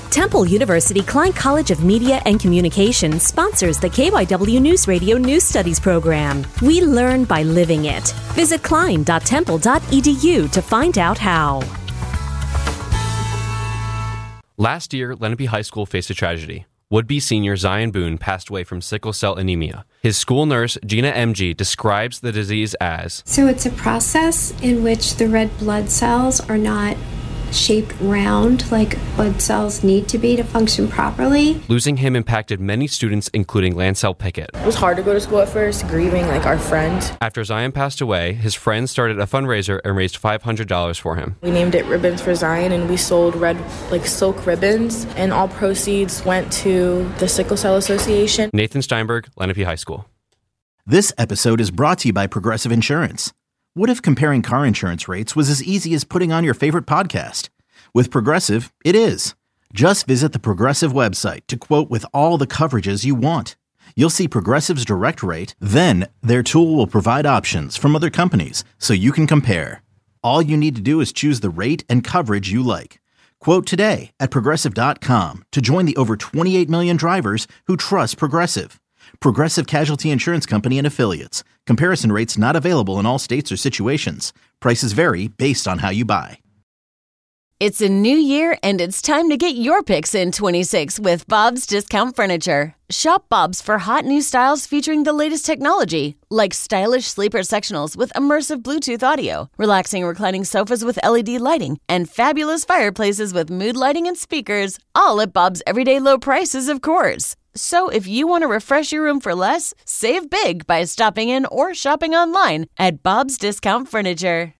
Temple University Klein College of Media and Communication sponsors the KYW News Radio News Studies program. We learn by living it. Visit klein.temple.edu to find out how. Last year, Lenape High School faced a tragedy. Would-be senior Zion Boone passed away from sickle cell anemia. His school nurse, Gina MG, describes the disease as... So it's a process in which the red blood cells are not shaped round like blood cells need to be to function properly. Losing him impacted many students, including Lancel Pickett. It was hard to go to school at first, grieving our friend. After Zion passed away, his friends started a fundraiser and raised $500 for him. We named it Ribbons for Zion, and we sold red silk ribbons, and all proceeds went to the Sickle Cell Association. Nathan Steinberg, Lenape High School. This episode is brought to you by Progressive Insurance. What if comparing car insurance rates was as easy as putting on your favorite podcast? With Progressive, it is. Just visit the Progressive website to quote with all the coverages you want. You'll see Progressive's direct rate, then their tool will provide options from other companies so you can compare. All you need to do is choose the rate and coverage you like. Quote today at Progressive.com to join the over 28 million drivers who trust Progressive. Progressive Casualty Insurance Company and Affiliates. Comparison rates not available in all states or situations. Prices vary based on how you buy. It's a new year, and it's time to get your picks in 26 with Bob's Discount Furniture. Shop Bob's for hot new styles featuring the latest technology, like stylish sleeper sectionals with immersive Bluetooth audio, relaxing reclining sofas with LED lighting, and fabulous fireplaces with mood lighting and speakers, all at Bob's everyday low prices, of course. So if you want to refresh your room for less, save big by stopping in or shopping online at Bob's Discount Furniture.